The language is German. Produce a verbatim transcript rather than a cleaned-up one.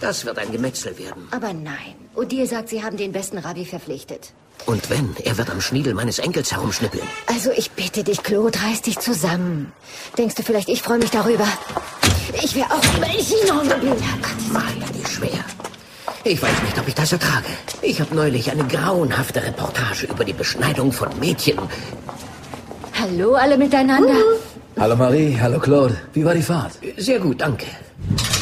Das wird ein Gemetzel werden. Aber nein. Odile sagt, Sie haben den besten Rabbi verpflichtet. Und wenn, er wird am Schniedel meines Enkels herumschnippeln. Also ich bitte dich, Claude, reiß dich zusammen. Denkst du vielleicht, ich freue mich darüber? Ich wäre auch lieber in China geblieben. Herrgott, Maria, die schwer. Ich weiß nicht, ob ich das ertrage. Ich habe neulich eine grauenhafte Reportage über die Beschneidung von Mädchen. Hallo alle miteinander. Uh. Hallo Marie, hallo Claude. Wie war die Fahrt? Sehr gut, danke.